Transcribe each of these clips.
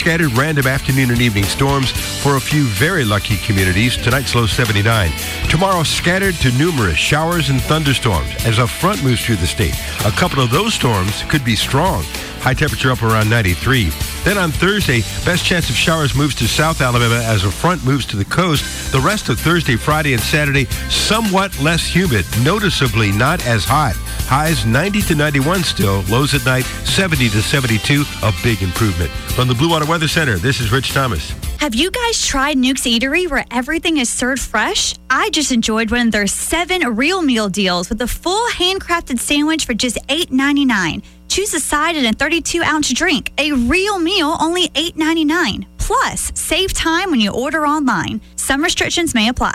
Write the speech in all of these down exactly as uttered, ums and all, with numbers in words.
Scattered random afternoon and evening storms for a few very lucky communities. Tonight's low seventy-nine. Tomorrow, scattered to numerous showers and thunderstorms as a front moves through the state. A couple of those storms could be strong. High temperature up around ninety-three. Then on Thursday, best chance of showers moves to South Alabama as a front moves to the coast. The rest of Thursday, Friday, and Saturday, somewhat less humid, noticeably not as hot. Highs ninety to ninety-one still. Lows at night seventy to seventy-two. A big improvement. From the Blue Water Weather Center, this is Rich Thomas. Have you guys tried Nuke's Eatery where everything is served fresh? I just enjoyed one of their seven real meal deals with a full handcrafted sandwich for just eight ninety-nine. Choose a side and a thirty-two ounce drink. A real meal, only eight ninety-nine. Plus, save time when you order online. Some restrictions may apply.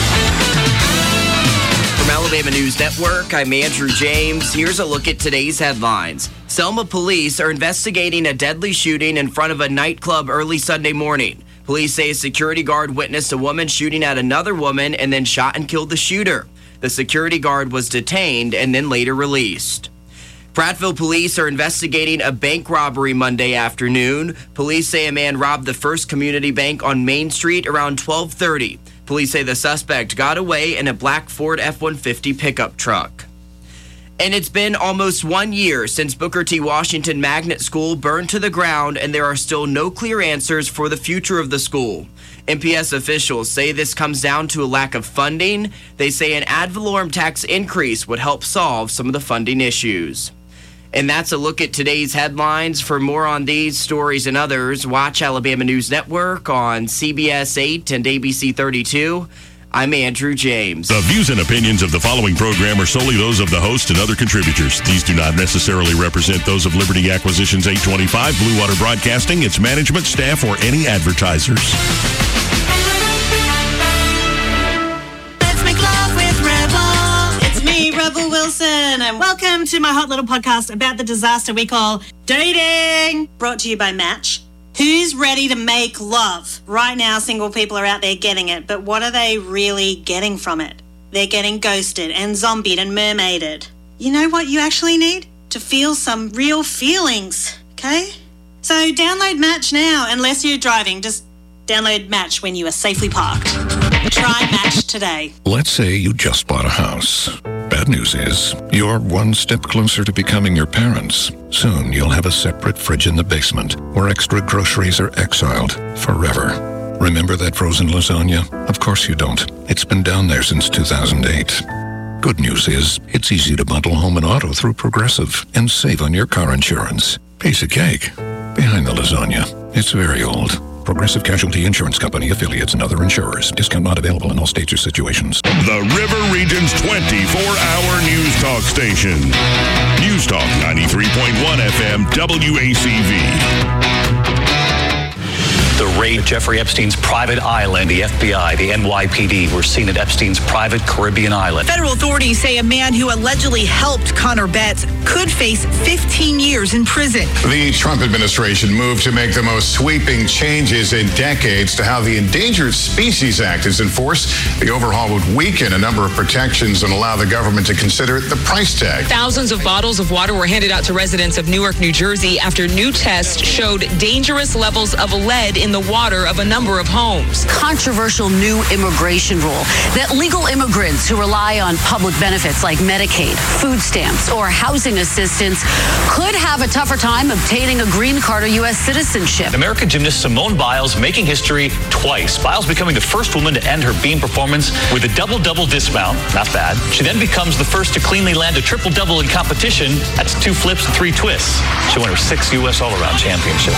From Alabama News Network, I'm Andrew James. Here's a look at today's headlines. Selma police are investigating a deadly shooting in front of a nightclub early Sunday morning. Police say a security guard witnessed a woman shooting at another woman and then shot and killed the shooter. The security guard was detained and then later released. Prattville police are investigating a bank robbery Monday afternoon. Police say a man robbed the First Community Bank on Main Street around twelve thirty. Police say the suspect got away in a black Ford F one fifty pickup truck. And it's been almost one year since Booker T. Washington Magnet School burned to the ground, and there are still no clear answers for the future of the school. M P S officials say this comes down to a lack of funding. They say an ad valorem tax increase would help solve some of the funding issues. And that's a look at today's headlines. For more on these stories and others, watch Alabama News Network on C B S eight and A B C thirty-two. I'm Andrew James. The views and opinions of the following program are solely those of the host and other contributors. These do not necessarily represent those of Liberty Acquisitions eight twenty-five, Blue Water Broadcasting, its management, staff, or any advertisers. Let's make love with Rebel. It's me, Rebel Wilson, and welcome to my hot little podcast about the disaster we call dating. Brought to you by Match. Who's ready to make love? Right now, single people are out there getting it, but what are they really getting from it? They're getting ghosted and zombied and mermaided. You know what you actually need? To feel some real feelings, okay? So download Match now, unless you're driving. Just download Match when you are safely parked. Try Match today. Let's say you just bought a house. Bad news is, you're one step closer to becoming your parents. Soon, you'll have a separate fridge in the basement where extra groceries are exiled forever. Remember that frozen lasagna? Of course you don't. It's been down there since two thousand eight. Good news is, it's easy to bundle home and auto through Progressive and save on your car insurance. Piece of cake. Behind the lasagna, it's very old. Progressive Casualty Insurance Company, affiliates, and other insurers. Discount not available in all states or situations. The River Region's twenty-four hour news talk station. News Talk ninety-three point one F M W A C V. The raid Jeffrey Epstein's private island. The F B I, the N Y P D were seen at Epstein's private Caribbean island. Federal authorities say a man who allegedly helped Connor Betts could face fifteen years in prison. The Trump administration moved to make the most sweeping changes in decades to how the Endangered Species Act is enforced. The overhaul would weaken a number of protections and allow the government to consider the price tag. Thousands of bottles of water were handed out to residents of Newark, New Jersey after new tests showed dangerous levels of lead in the water of a number of homes. Controversial new immigration rule that legal immigrants who rely on public benefits like Medicaid, food stamps, or housing assistance could have a tougher time obtaining a green card or U S citizenship. American gymnast Simone Biles making history twice. Biles becoming the first woman to end her beam performance with a double-double dismount. Not bad. She then becomes the first to cleanly land a triple-double in competition. That's two flips and three twists. She won her sixth U S All-Around Championship.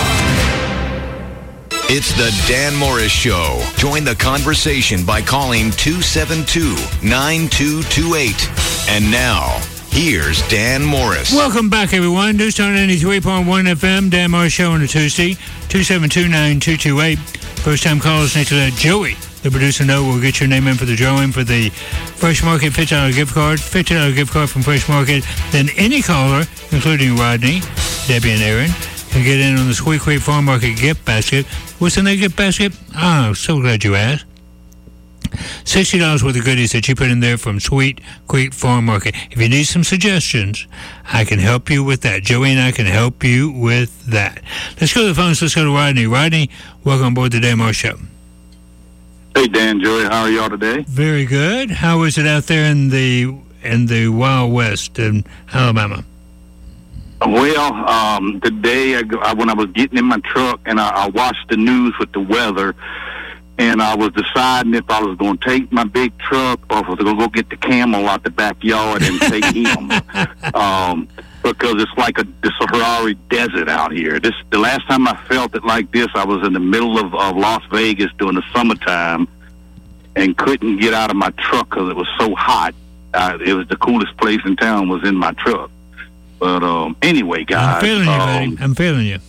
It's the Dan Morris Show. Join the conversation by calling two seven two, nine two two eight. And now, here's Dan Morris. Welcome back, everyone. News Talk ninety-three point one F M, Dan Morris Show on a Tuesday, two seven two, nine two two eight. First-time callers need to let Joey, the producer, know. We'll get your name in for the drawing for the Fresh Market fifty dollars gift card, fifty dollars gift card from Fresh Market. Then any caller, including Rodney, Debbie, and Aaron, can get in on the Squeak Creek Farm Market gift basket. What's in that gift basket? Oh, so glad you asked. sixty dollars worth of goodies that you put in there from Sweet Creek Farm Market. If you need some suggestions, I can help you with that. Joey and I can help you with that. Let's go to the phones. Let's go to Rodney. Rodney, welcome aboard the Dan Moore Show. Hey, Dan, Joey, how are y'all today? Very good. How is it out there in the in the Wild West in Alabama? Well, um, today I, I, when I was getting in my truck and I, I watched the news with the weather, and I was deciding if I was going to take my big truck or if I was going to go get the camel out the backyard and take him, um, because it's like a the Sahara Desert out here. This the last time I felt it like this, I was in the middle of, of Las Vegas during the summertime and couldn't get out of my truck because it was so hot. Uh, it was the coolest place in town was in my truck. But um, anyway, guys. I'm feeling you, um, buddy. I'm feeling you.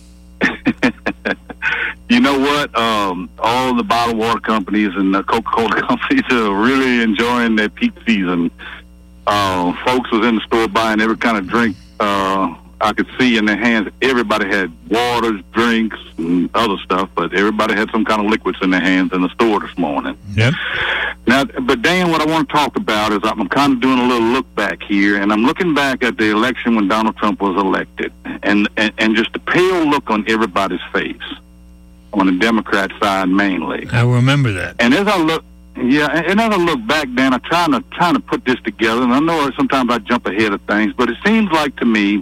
You know what? Um, all the bottled water companies and the Coca-Cola companies are really enjoying their peak season. Uh, folks was in the store buying every kind of drink uh, I could see in their hands. Everybody had waters, drinks, and other stuff, but everybody had some kind of liquids in their hands in the store this morning. Yep. Now, but Dan, what I want to talk about is I'm kind of doing a little look back here, and I'm looking back at the election when Donald Trump was elected, and, and, and just the pale look on everybody's face, on the Democrat side mainly. I remember that. And as I look, yeah, and as I look back, Dan, I'm trying to trying to put this together, and I know sometimes I jump ahead of things, but it seems like to me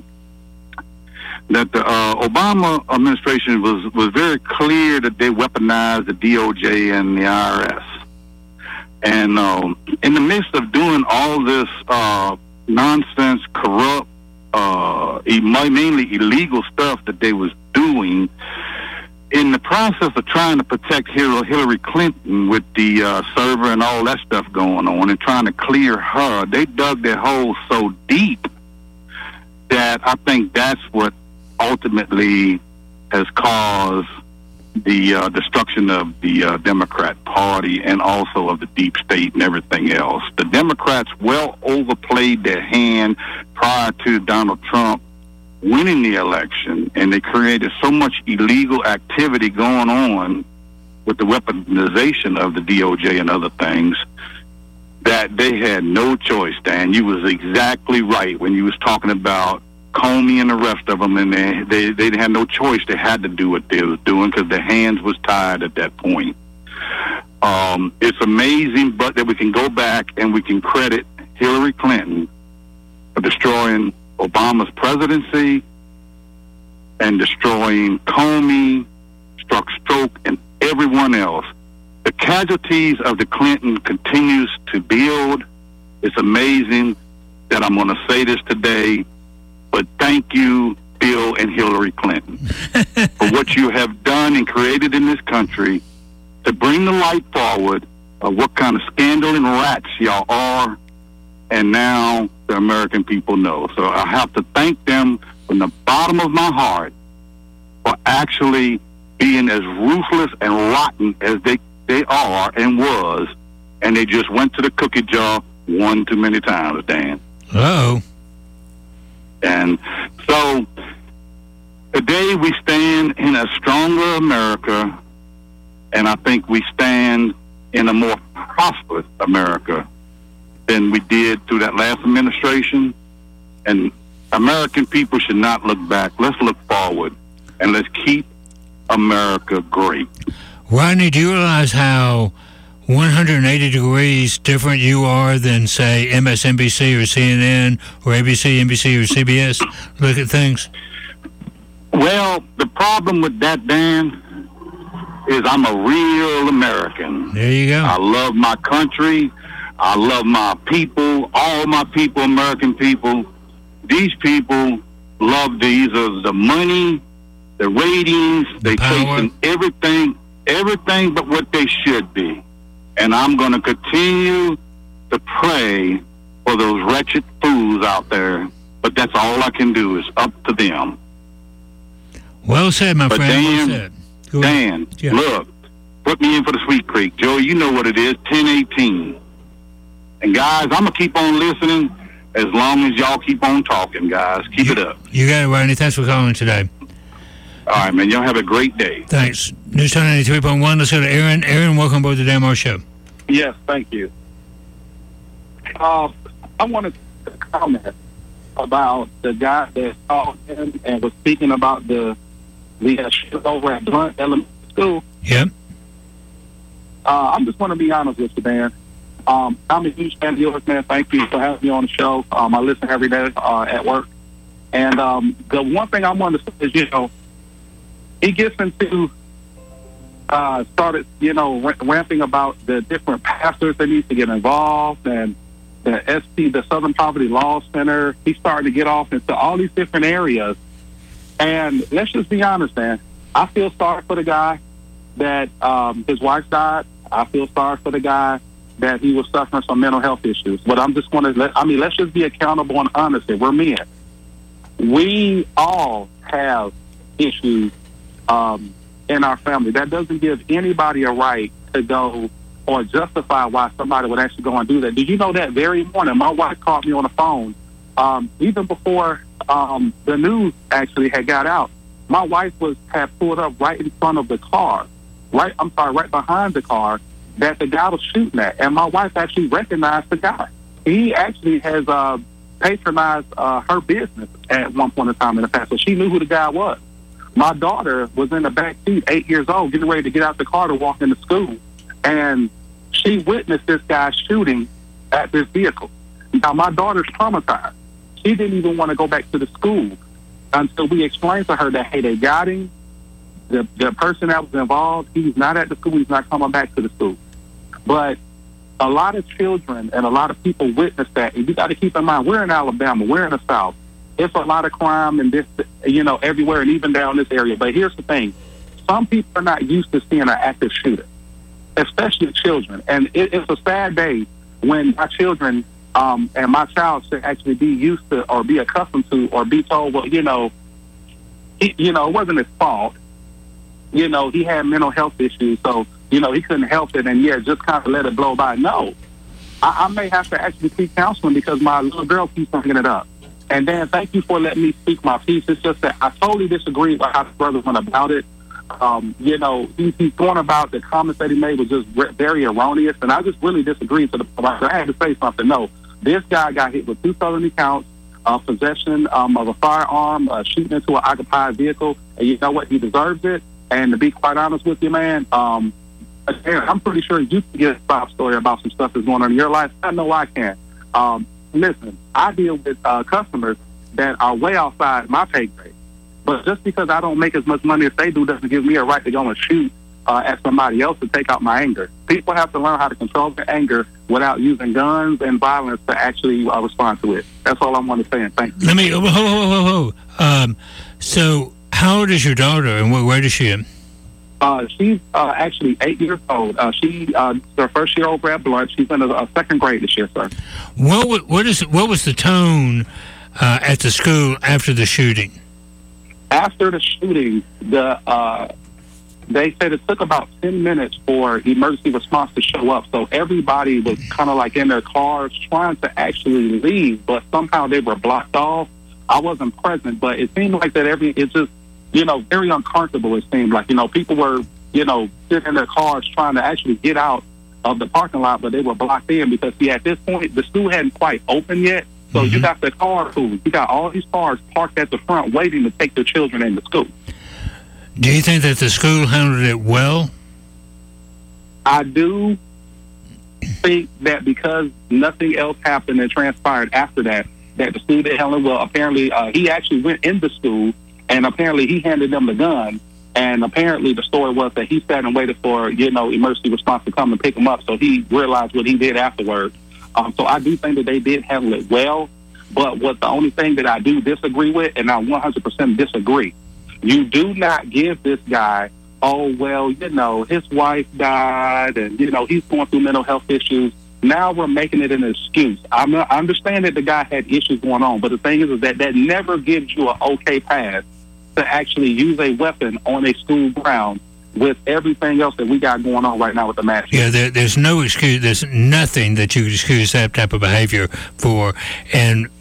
that the uh, Obama administration was, was very clear that they weaponized the D O J and the I R S. And um, in the midst of doing all this uh, nonsense, corrupt, uh, mainly illegal stuff that they was doing, in the process of trying to protect Hillary Clinton with the uh, server and all that stuff going on and trying to clear her, they dug their hole so deep that I think that's what ultimately has caused the uh, destruction of the uh, Democrat Party and also of the deep state and everything else. The Democrats well overplayed their hand prior to Donald Trump winning the election, and they created so much illegal activity going on with the weaponization of the D O J and other things that they had no choice, Dan. You was exactly right when you was talking about Comey and the rest of them, and they, they, they had no choice. They had to do what they was doing because their hands was tied at that point. Um, it's amazing, but that we can go back and we can credit Hillary Clinton for destroying Obama's presidency and destroying Comey, Struck Stroke, and everyone else. The casualties of the Clinton continues to build. It's amazing that I'm going to say this today, but thank you, Bill and Hillary Clinton, for what you have done and created in this country to bring the light forward of what kind of scandal and rats y'all are, and now the American people know. So I have to thank them from the bottom of my heart for actually being as ruthless and rotten as they, they are and was, and they just went to the cookie jar one too many times, Dan. Uh-oh. And so today we stand in a stronger America, and I think we stand in a more prosperous America than we did through that last administration. And American people should not look back. Let's look forward, and let's keep America great. Rodney, do you realize how one hundred eighty degrees different you are than, say, M S N B C or C N N or A B C, N B C, or C B S? Look at things. Well, the problem with that, Dan, is I'm a real American. There you go. I love my country. I love my people, all my people, American people. These people love these of the money, the ratings, the they power. chasing everything, everything but what they should be. And I'm going to continue to pray for those wretched fools out there. But that's all I can do is up to them. Well said, my but friend. Dan, well said. Go Dan, yeah. Look, put me in for the Sweet Creek. Joe, you know what it is, ten eighteen. And guys, I'm going to keep on listening as long as y'all keep on talking, guys. Keep you, it up. You got it, Rodney. Thanks for calling today. All right, man. Y'all have a great day. Thanks. News Talk ninety-three point one. Let's go to Aaron. Aaron, welcome aboard the Dan Moore Show. Yes, thank you. Uh, I wanted to comment about the guy that called in and was speaking about the the uh, shit over at Blunt Elementary School. Yep. Uh, I'm just want to be honest with you, man. Um, I'm a huge fan of yours, man. Thank you for having me on the show. Um, I listen every day uh, at work. And um, the one thing I want to say is, you know, he gets into, uh, started, you know, ramping about the different pastors that need to get involved and the S P, the Southern Poverty Law Center. He's starting to get off into all these different areas. And let's just be honest, man. I feel sorry for the guy that um, his wife died. I feel sorry for the guy that he was suffering some mental health issues. But I'm just going to let, I mean, let's just be accountable and honest. We're men. We all have issues um, in our family. That doesn't give anybody a right to go or justify why somebody would actually go and do that. Did you know that very morning, my wife called me on the phone, um, even before um, the news actually had got out. My wife was had pulled up right in front of the car, right, I'm sorry, right behind the car that the guy was shooting at. And my wife actually recognized the guy. He actually has uh, patronized uh, her business at one point in time in the past, so she knew who the guy was. My daughter was in the back seat, eight years old, getting ready to get out the car to walk into school, and she witnessed this guy shooting at this vehicle. Now, my daughter's traumatized. She didn't even want to go back to the school until we explained to her that, hey, they got him. The, the person that was involved, he's not at the school. He's not coming back to the school. But a lot of children and a lot of people witness that. And you got to keep in mind, we're in Alabama. We're in the South. It's a lot of crime and this, you know, everywhere and even down this area. But here's the thing. Some people are not used to seeing an active shooter, especially children. And it, it's a sad day when my children um, and my child should actually be used to or be accustomed to or be told, well, you know, he, you know, it wasn't his fault. You know, he had mental health issues, so, you know, he couldn't help it, and, yeah, just kind of let it blow by. No. I, I may have to actually seek counseling because my little girl keeps bringing it up. And, Dan, thank you for letting me speak my piece. It's just that I totally disagree with how the brother went about it. Um, you know, he, he's going about the comments that he made was just re- very erroneous, and I just really disagree to the point. I had to say something. No, this guy got hit with two felony counts, uh, possession um, of a firearm, uh, shooting into an occupied vehicle, and you know what? He deserves it. And to be quite honest with you, man, um, I'm pretty sure you can get a sob story about some stuff that's going on in your life. I know I can. Um, listen, I deal with uh, customers that are way outside my pay grade. But just because I don't make as much money as they do doesn't give me a right to go and shoot uh, at somebody else to take out my anger. People have to learn how to control their anger without using guns and violence to actually uh, respond to it. That's all I want to say, and thank you. Let me, ho, ho, ho, ho. Um, so... How old is your daughter, and where, where does she in? Uh, she's uh, actually eight years old. Uh, she uh, her first year over at Blunt. She's in a, a second grade this year, sir. What what is what was the tone uh, at the school after the shooting? After the shooting, the uh, they said it took about ten minutes for emergency response to show up. So everybody was kind of like in their cars trying to actually leave, but somehow they were blocked off. I wasn't present, but it seemed like that every it just. You know, very uncomfortable, it seemed like. You know, people were, you know, sitting in their cars trying to actually get out of the parking lot, but they were blocked in because, see, at this point, the school hadn't quite opened yet. So mm-hmm. you got the car pool. You got all these cars parked at the front waiting to take their children into school. Do you think that the school handled it well? I do think that because nothing else happened and transpired after that, that the school did handle it well. Apparently, uh, he actually went into school. And apparently he handed them the gun. And apparently the story was that he sat and waited for, you know, emergency response to come and pick him up. So he realized what he did afterwards. Um, so I do think that they did handle it well. But what the only thing that I do disagree with, and I one hundred percent disagree, you do not give this guy, oh, well, you know, his wife died and, you know, he's going through mental health issues. Now we're making it an excuse. I'm, I understand that the guy had issues going on, but the thing is, is that that never gives you an okay pass to actually use a weapon on a school ground with everything else that we got going on right now with the mass. Yeah, there, there's no excuse. There's nothing that you could excuse that type of behavior for. And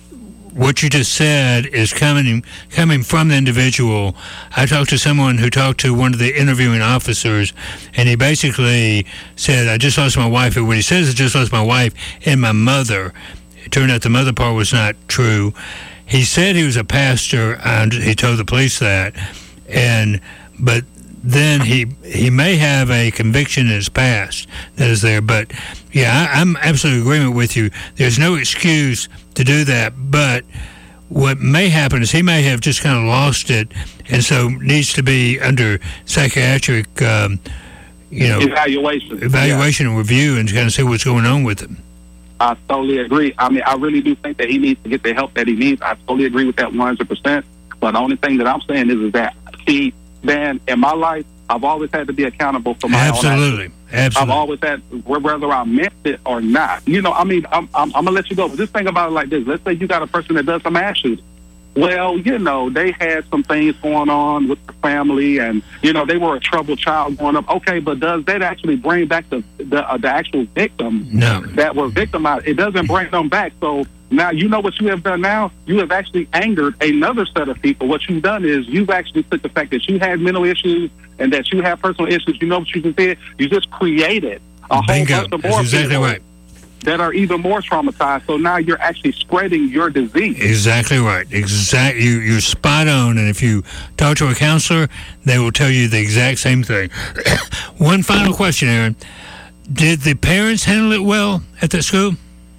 what you just said is coming coming from the individual. I talked to someone who talked to one of the interviewing officers, and he basically said, I just lost my wife. And when he says I just lost my wife and my mother, it turned out the mother part was not true. He said he was a pastor, and he told the police that. And but then he he may have a conviction in his past that is there. But, yeah, I, I'm absolutely in agreement with you. There's no excuse to do that. But what may happen is he may have just kind of lost it, and so needs to be under psychiatric, um, you know, evaluation, evaluation yeah. and review, and kind of see what's going on with him. I totally agree. I mean, I really do think that he needs to get the help that he needs. I totally agree with that one hundred percent. But the only thing that I'm saying is, is that, see, Dan, in my life, I've always had to be accountable for my Absolutely. own actions. Absolutely. I've always had, whether I meant it or not. You know, I mean, I'm, I'm, I'm going to let you go. But just think about it like this. Let's say you got a person that does some actions. Well, you know, they had some things going on with the family, and, you know, they were a troubled child growing up. Okay, but does that actually bring back the the, uh, the actual victim no. that were victimized? It doesn't bring them back. So now you know what you have done now? You have actually angered another set of people. What you've done is you've actually took the fact that you had mental issues and that you have personal issues. You know what you did? You just created a Bingo. whole bunch of more That's exactly people right. that are even more traumatized. So now you're actually spreading your disease. Exactly right. Exactly. You, you're spot on. And if you talk to a counselor, they will tell you the exact same thing. One final question, Aaron. Did the parents handle it well at the school?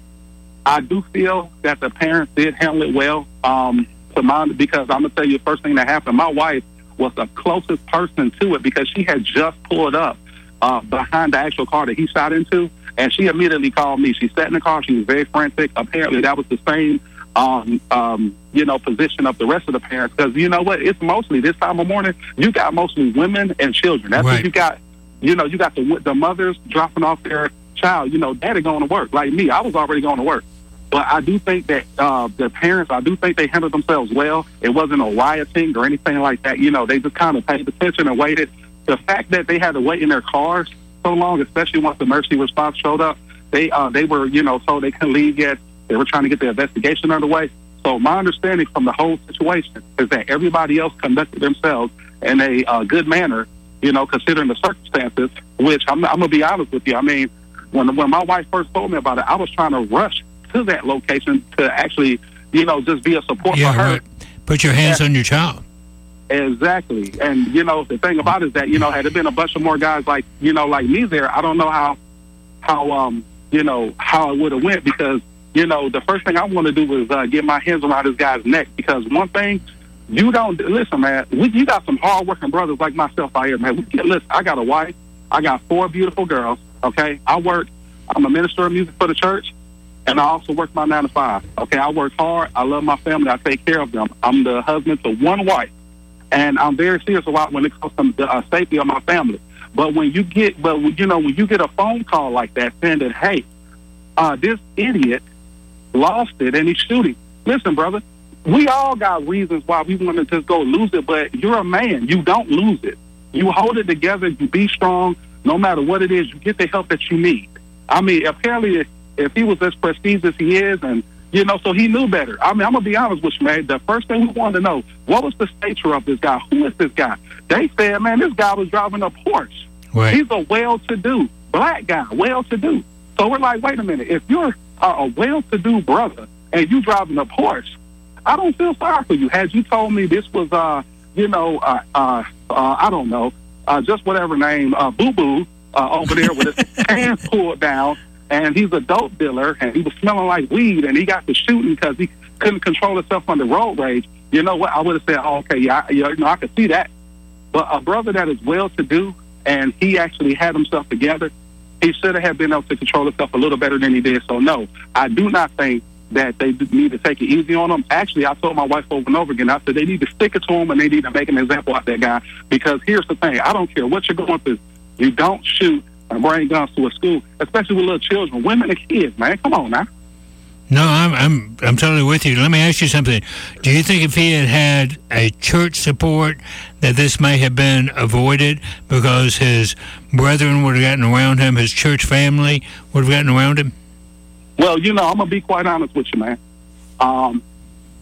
I do feel that the parents did handle it well. Um, to my, because I'm going to tell you the first thing that happened. My wife was the closest person to it because she had just pulled up uh, behind the actual car that he shot into. And she immediately called me. She sat in the car. She was very frantic. Apparently, that was the same, um, um, you know, position of the rest of the parents. Because you know what? It's mostly this time of morning. You got mostly women and children. That's right. what you got. You know, you got the the mothers dropping off their child. You know, daddy going to work. Like me, I was already going to work. But I do think that uh, the parents, I do think they handled themselves well. It wasn't a rioting or anything like that. You know, they just kind of paid attention and waited. The fact that they had to wait in their cars so long, especially once the emergency response showed up, they uh, they were, you know, told they couldn't leave yet. They were trying to get the investigation underway. So my understanding from the whole situation is that everybody else conducted themselves in a uh, good manner, you know, considering the circumstances, which I'm, I'm going to be honest with you. I mean, when when my wife first told me about it, I was trying to rush to that location to actually, you know, just be a support yeah, for her. Right. Put your hands yeah. on your child. Exactly. And, you know, the thing about it is that, you know, had there been a bunch of more guys like, you know, like me there, I don't know how, how um, you know, how it would have went because, you know, the first thing I want to do was uh, get my hands around this guy's neck because one thing, you don't, listen, man, we, you got some hard-working brothers like myself out here, man. We get, listen, I got a wife. I got four beautiful girls, okay? I work, I'm a minister of music for the church. And I also work my nine to five. Okay, I work hard. I love my family. I take care of them. I'm the husband to one wife, and I'm very serious about when it comes to the uh, safety of my family. But when you get, but you know, when you get a phone call like that saying that, hey, uh, this idiot lost it and he's shooting. Listen, brother, we all got reasons why we want to just go lose it, but you're a man. You don't lose it. You hold it together. You be strong. No matter what it is, you get the help that you need. I mean, apparently. If he was as prestigious as he is, and, you know, so he knew better. I mean, I'm going to be honest with you, man. The first thing we wanted to know, what was the stature of this guy? Who is this guy? They said, man, this guy was driving a Porsche. Right. He's a well-to-do black guy, well-to-do. So we're like, wait a minute. If you're uh, a well-to-do brother and you driving a Porsche, I don't feel sorry for you. Had you told me this was, uh, you know, uh, uh, uh, I don't know, uh, just whatever name, uh, Boo-Boo uh, over there with his pants pulled down, and he's a dope dealer, and he was smelling like weed, and he got to shooting because he couldn't control himself under road rage. You know what? I would have said, oh, okay, yeah, I, you know, I could see that. But a brother that is well-to-do, and he actually had himself together, he should have been able to control himself a little better than he did. So, no, I do not think that they need to take it easy on him. Actually, I told my wife over and over again, I said they need to stick it to him, and they need to make an example out of that guy. Because here's the thing. I don't care what you're going through. You don't shoot and bring guns to a school, especially with little children, women and kids, man. Come on now. No, I'm I'm I'm totally with you. Let me ask you something. Do you think if he had had a church support that this may have been avoided because his brethren would have gotten around him, his church family would have gotten around him? Well, you know, I'm going to be quite honest with you, man. Um,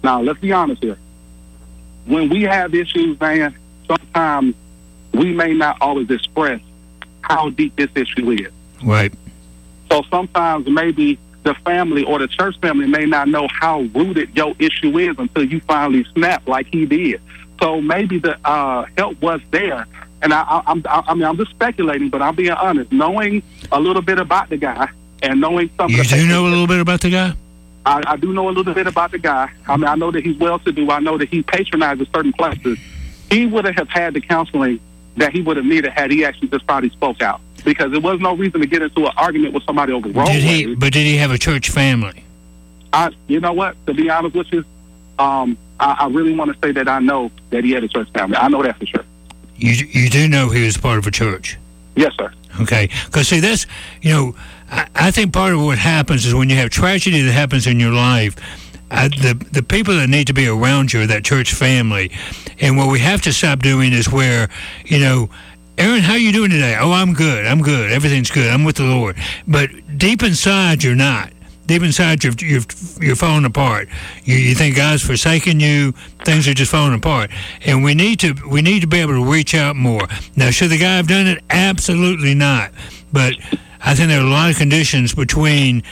Now, let's be honest here. When we have issues, man, sometimes we may not always express how deep this issue is. Right. So sometimes maybe the family or the church family may not know how rooted your issue is until you finally snap like he did. So maybe the uh, help was there. And I, I, I'm, I mean, I'm just speculating, but I'm being honest. Knowing a little bit about the guy and knowing something. You do know a little bit about the guy? I, I do know a little bit about the guy. I mean, I know that he's well-to-do. I know that he patronizes certain places. He would have had the counseling that he would have needed had he actually just probably spoke out. Because there was no reason to get into an argument with somebody over roadways. Did he? But did he have a church family? I, you know what? To be honest with you, um, I, I really want to say that I know that he had a church family. I know that for sure. You you do know he was part of a church? Yes, sir. Okay. Because, see, that's, you know, I, I think part of what happens is when you have tragedy that happens in your life, I, the the people that need to be around you are that church family. And what we have to stop doing is where, you know, Aaron, how you doing today? Oh, I'm good. I'm good. Everything's good. I'm with the Lord. But deep inside, you're not. Deep inside, you're you're, you're falling apart. You, you think God's forsaken you. Things are just falling apart. And we need to we need to be able to reach out more. Now, should the guy have done it? Absolutely not. But I think there are a lot of conditions between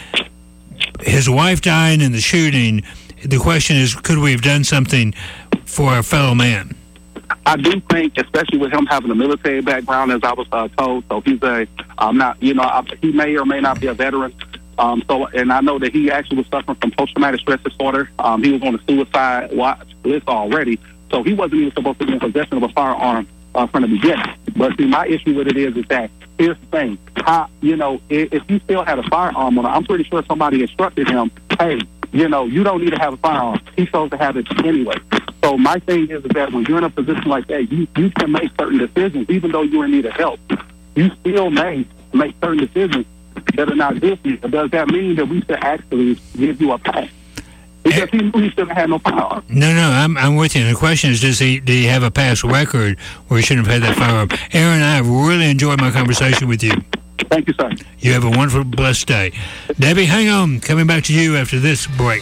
his wife dying and the shooting. The question is, could we have done something for our fellow man? I do think, especially with him having a military background, as I was uh, told, so he's a, um, not, you know, I, he may or may not be a veteran. Um, so, and I know that he actually was suffering from post-traumatic stress disorder. Um, he was on the suicide watch list already, so he wasn't even supposed to be in possession of a firearm uh, from the beginning. But see, my issue with it is, is that here's the thing: how, you know, if, if he still had a firearm on him, I'm pretty sure somebody instructed him, hey, you know, you don't need to have a firearm. He's supposed to have it anyway. So my thing is, is that when you're in a position like that, you, you can make certain decisions, even though you're in need of help. You still may make certain decisions that are not good for you. But does that mean that we should actually give you a pass? Because he knew he shouldn't have had no firearm. No, no, I'm I'm with you. And the question is, does he, do he have a past record where he shouldn't have had that firearm? Aaron, I have really enjoyed my conversation with you. Thank you, sir. You have a wonderful, blessed day. Debbie, hang on. Coming back to you after this break.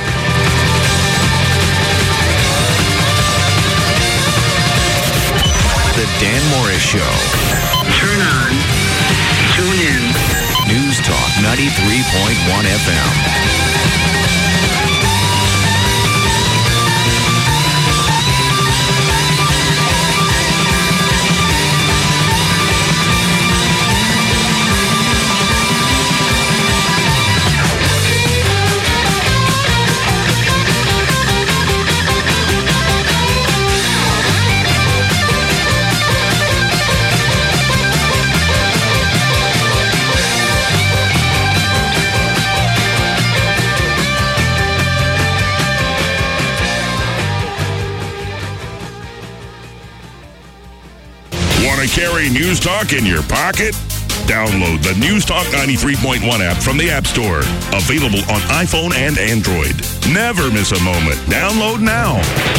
The Dan Morris Show. Turn on. Tune in. News Talk ninety-three point one F M. Carry News Talk in your pocket? Download the News Talk ninety-three point one app from the App Store. Available on iPhone and Android. Never miss a moment. Download now.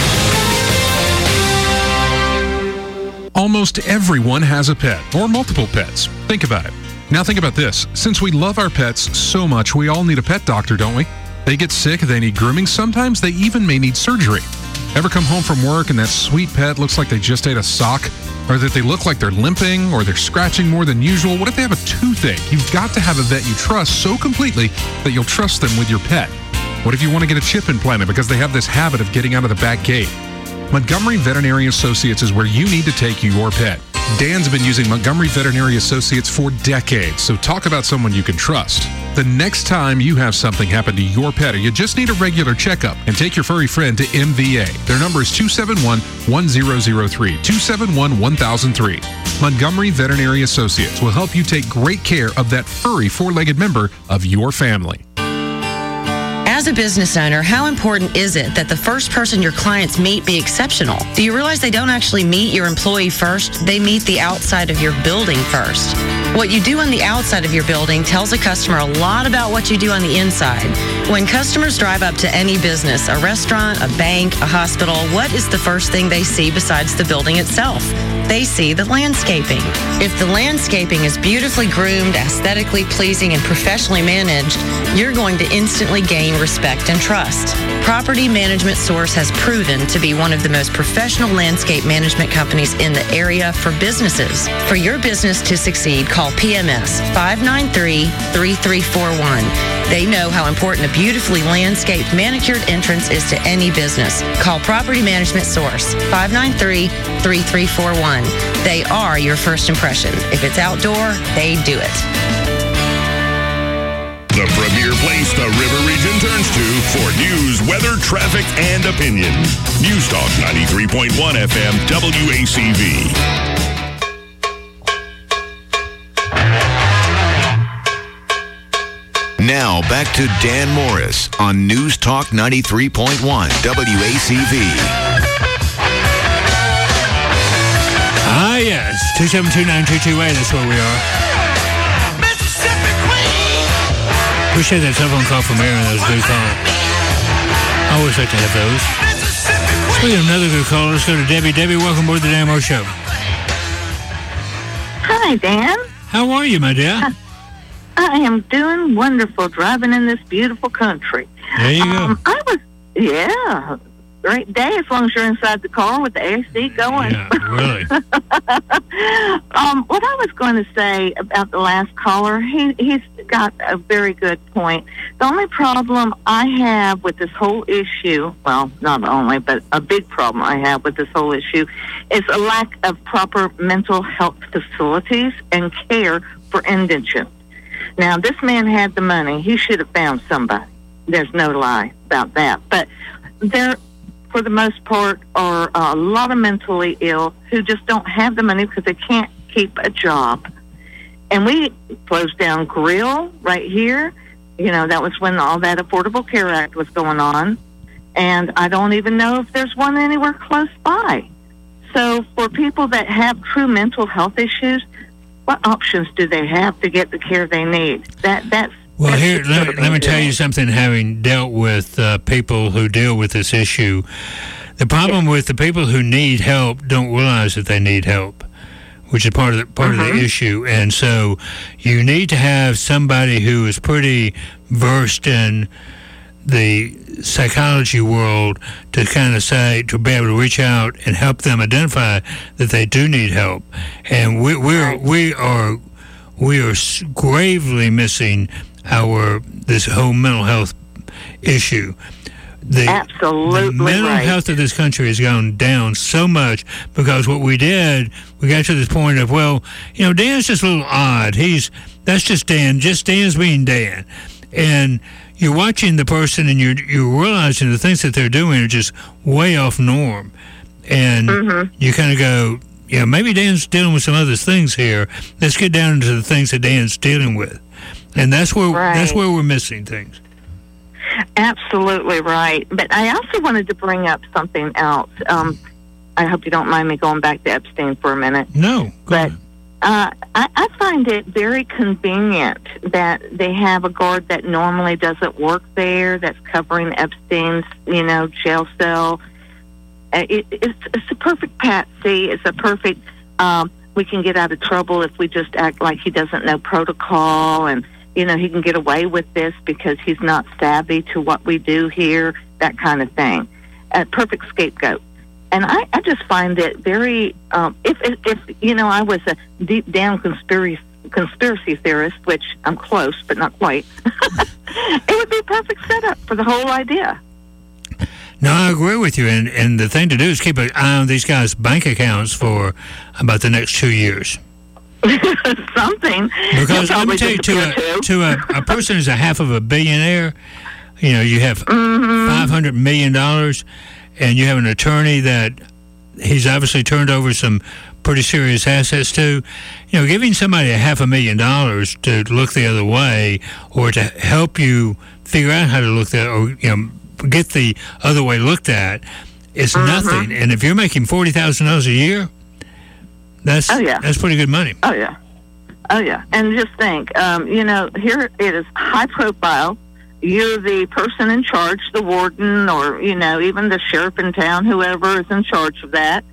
Almost everyone has a pet or multiple pets. Think about it. Now think about this. Since we love our pets so much, we all need a pet doctor, don't we? They get sick, they need grooming. Sometimes they even may need surgery. Ever come home from work and that sweet pet looks like they just ate a sock? Or that they look like they're limping or they're scratching more than usual? What if they have a toothache? You've got to have a vet you trust so completely that you'll trust them with your pet. What if you want to get a chip implanted because they have this habit of getting out of the back gate? Montgomery Veterinary Associates is where you need to take your pet. Dan's been using Montgomery Veterinary Associates for decades, so talk about someone you can trust. The next time you have something happen to your pet or you just need a regular checkup, and take your furry friend to M V A. Their number is two seven one, one zero zero three, two seven one, one thousand three. Montgomery Veterinary Associates will help you take great care of that furry four-legged member of your family. As a business owner, how important is it that the first person your clients meet be exceptional? Do you realize they don't actually meet your employee first? They meet the outside of your building first. What you do on the outside of your building tells a customer a lot about what you do on the inside. When customers drive up to any business, a restaurant, a bank, a hospital, what is the first thing they see besides the building itself? They see the landscaping. If the landscaping is beautifully groomed, aesthetically pleasing, and professionally managed, you're going to instantly gain respect and trust. Property Management Source has proven to be one of the most professional landscape management companies in the area for businesses. For your business to succeed, call P M S five nine three, three three four one. They know how important a beautifully landscaped, manicured entrance is to any business. Call Property Management Source, five nine three, three three four one. They are your first impression. If it's outdoor, they do it. The premier place the River Region turns to for news, weather, traffic, and opinion. News Talk ninety-three point one F M W A C V. Now back to Dan Morris on News Talk ninety-three point one W A C V. Ah, yes. two seven two, nine two two eight. That's where we are. Appreciate that telephone call from Aaron. That was a good call. I always like to have those. We have another good call. Let's go to Debbie. Debbie, welcome aboard the Dan Morris Show. Hi, Dan. How are you, my dear? I am doing wonderful driving in this beautiful country. There you go. Um, I was, yeah, great day as long as you're inside the car with the A C going. Yeah, really. um, what I was going to say about the last caller, he, he's got a very good point. The only problem I have with this whole issue, well, not only, but a big problem I have with this whole issue, is a lack of proper mental health facilities and care for indigents. Now, this man had the money. He should have found somebody. There's no lie about that. But there, for the most part, are a lot of mentally ill who just don't have the money because they can't keep a job. And we closed down Grill right here. You know, that was when all that Affordable Care Act was going on. And I don't even know if there's one anywhere close by. So for people that have true mental health issues, what options do they have to get the care they need? That that's well. That's Here, let, me- let me tell you something. Having dealt with uh, people who deal with this issue, the problem with the people who need help don't realize that they need help, which is part of the part Mhm. of the issue. And so, you need to have somebody who is pretty versed in the psychology world to kind of say, to be able to reach out and help them identify that they do need help. And we, we're, we are, we are s- gravely missing our, this whole mental health issue. The, Absolutely the mental right. health of this country has gone down so much because what we did, we got to this point of, well, you know, Dan's just a little odd. He's, that's just Dan. Just Dan's being Dan. And you're watching the person and you're, you're realizing the things that they're doing are just way off norm. And Mm-hmm. you kind of go, yeah, maybe Dan's dealing with some other things here. Let's get down into the things that Dan's dealing with. And that's where, Right. that's where we're missing things. Absolutely right. But I also wanted to bring up something else. Um, I hope you don't mind me going back to Epstein for a minute. No. But uh, I, I find it very convenient that they have a guard that normally doesn't work there, that's covering Epstein's, you know, jail cell. Uh, It, it's, it's a perfect patsy. It's a perfect, um, we can get out of trouble if we just act like he doesn't know protocol, and, you know, he can get away with this because he's not savvy to what we do here, that kind of thing. A perfect scapegoat. And I, I just find it very, um, if, if, if, you know, I was a deep down conspiracy conspiracy theorist, which I'm close, but not quite, it would be a perfect setup for the whole idea. No, I agree with you. And, and the thing to do is keep an eye on these guys' bank accounts for about the next two years. Something. Because They'll let me probably tell you, to, disappear, a, too. to a, a person who's a half of a billionaire, you know, you have Mm-hmm. five hundred million dollars, and you have an attorney that he's obviously turned over some pretty serious assets to. You know, giving somebody a half a million dollars to look the other way or to help you figure out how to look that, or, you know, get the other way looked at, is Mm-hmm. nothing. And if you're making forty thousand dollars a year, that's Oh, yeah. that's pretty good money. Oh, yeah. Oh, yeah. And just think, um, you know, here it is high profile. You're the person in charge, the warden, or, you know, even the sheriff in town, whoever is in charge of that.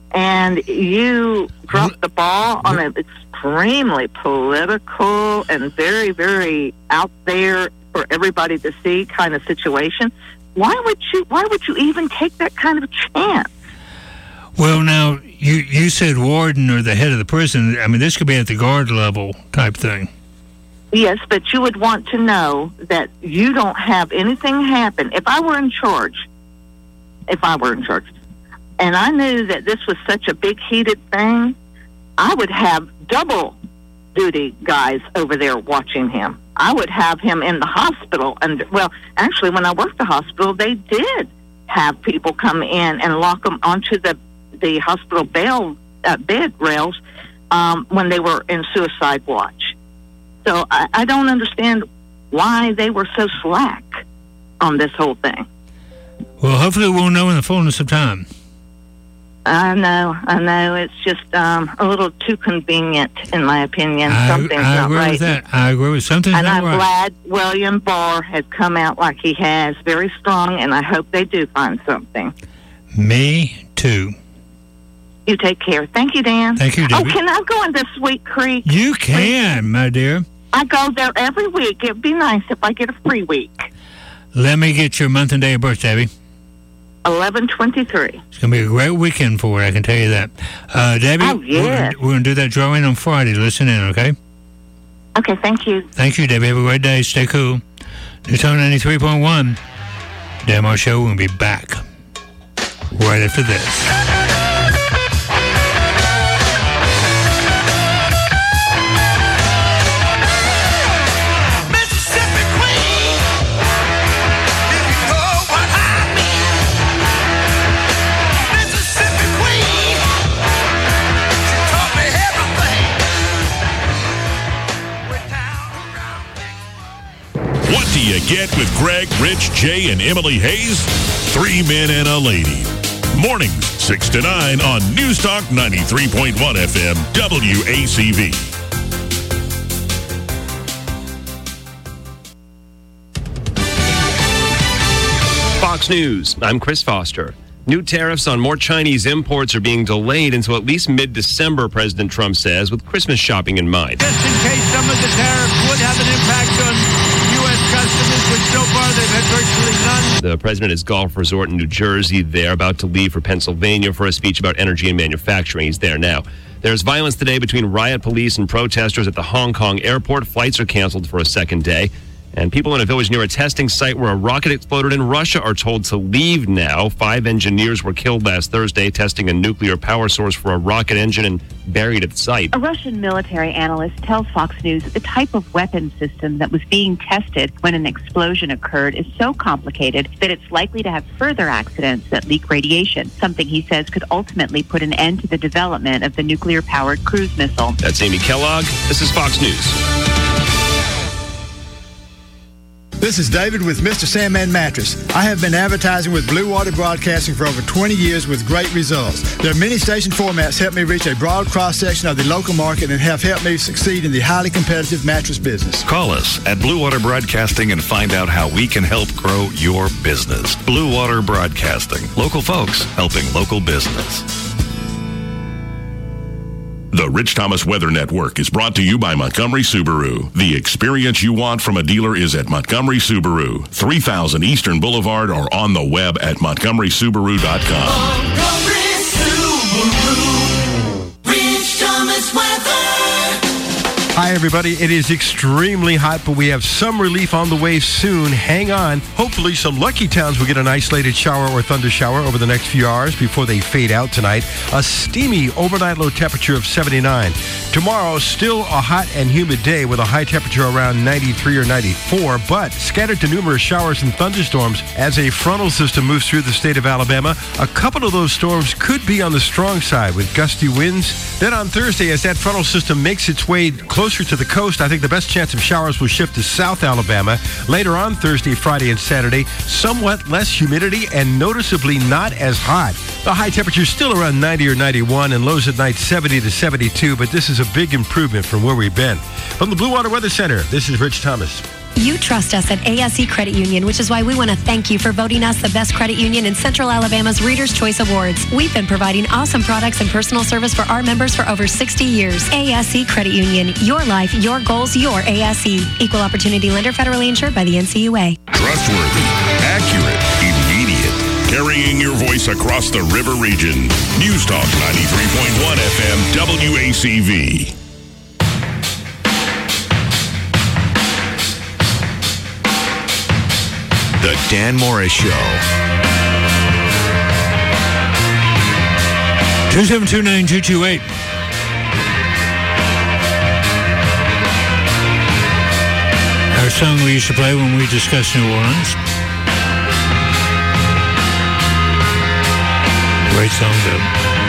and you dropped the ball on an extremely political and very, very out there for everybody to see kind of situation. Why would you? Why would you even take that kind of chance? Well, now you you said warden or the head of the prison. I mean, this could be at the guard level type thing. Yes, but you would want to know that you don't have anything happen. If I were in charge, if I were in charge, and I knew that this was such a big heated thing, I would have double duty guys over there watching him. I would have him in the hospital. And, well, actually, when I worked the hospital, they did have people come in and lock them onto the, the hospital bail, uh, bed rails um, when they were in suicide watch. So I, I don't understand why they were so slack on this whole thing. Well, hopefully we'll know in the fullness of time. I know, I know. It's just um, a little too convenient, in my opinion. I, Something's I not agree right. with that. I agree with something. And not I'm right. glad William Barr has come out like he has, very strong, and I hope they do find something. Me too. You take care. Thank you, Dan. Thank you, Debbie. Oh, can I go into Sweet Creek? You can, my dear. I go there every week. It'd be nice if I get a free week. Let me get your month and day of birth, Debbie. eleven twenty-three. It's going to be a great weekend for you, I can tell you that. Uh, Debbie, Oh, yes. we're, we're going to do that drawing on Friday. Listen in, okay? Okay, thank you. Thank you, Debbie. Have a great day. Stay cool. Newtone ninety-three point one. Demo Show will be back right after this. What do you get with Greg, Rich, Jay, and Emily Hayes? Three men and a lady. Mornings, six to nine on Newstalk ninety-three point one F M, W A C V. Fox News, I'm Chris Foster. New tariffs on more Chinese imports are being delayed until at least mid-December, President Trump says, with Christmas shopping in mind. Just in case some of the tariffs would have an impact on U S customers, which so far they've had virtually none. The president is Gulf Resort in New Jersey. They're about to leave for Pennsylvania for a speech about energy and manufacturing. He's there now. There's violence today between riot police and protesters at the Hong Kong airport. Flights are canceled for a second day. And people in a village near a testing site where a rocket exploded in Russia are told to leave now. Five engineers were killed last Thursday testing a nuclear power source for a rocket engine and buried at the site. A Russian military analyst tells Fox News that the type of weapon system that was being tested when an explosion occurred is so complicated that it's likely to have further accidents that leak radiation, something he says could ultimately put an end to the development of the nuclear-powered cruise missile. That's Amy Kellogg. This is Fox News. This is David with Mister Sandman Mattress. I have been advertising with Blue Water Broadcasting for over twenty years with great results. Their many station formats help me reach a broad cross-section of the local market and have helped me succeed in the highly competitive mattress business. Call us at Blue Water Broadcasting and find out how we can help grow your business. Blue Water Broadcasting. Local folks helping local business. The Rich Thomas Weather Network is brought to you by Montgomery Subaru. The experience you want from a dealer is at Montgomery Subaru, three thousand Eastern Boulevard, or on the web at montgomery subaru dot com. Montgomery Subaru, Rich Thomas Weather. Hi, everybody. It is extremely hot, but we have some relief on the way soon. Hang on. Hopefully, some lucky towns will get an isolated shower or thunder shower over the next few hours before they fade out tonight. A steamy overnight low temperature of seventy-nine. Tomorrow, still a hot and humid day with a high temperature around ninety-three or ninety-four, but scattered to numerous showers and thunderstorms as a frontal system moves through the state of Alabama. A couple of those storms could be on the strong side with gusty winds. Then on Thursday, as that frontal system makes its way closer to the coast, I think the best chance of showers will shift to South Alabama. Later on Thursday, Friday, and Saturday, somewhat less humidity and noticeably not as hot. The high temperature is still around ninety or ninety-one and lows at night seventy to seventy-two, but this is a big improvement from where we've been. From the Blue Water Weather Center, this is Rich Thomas. You trust us at A S E Credit Union, which is why we want to thank you for voting us the best credit union in Central Alabama's Reader's Choice Awards. We've been providing awesome products and personal service for our members for over sixty years. A S E Credit Union. Your life, your goals, your A S E. Equal Opportunity Lender, federally insured by the N C U A. Trustworthy, accurate, immediate. Carrying your voice across the river region. News Talk ninety-three point one F M W A C V. The Dan Morris Show. two seven two, nine two two eight. Our song we used to play when we discussed New Orleans. Great song, though.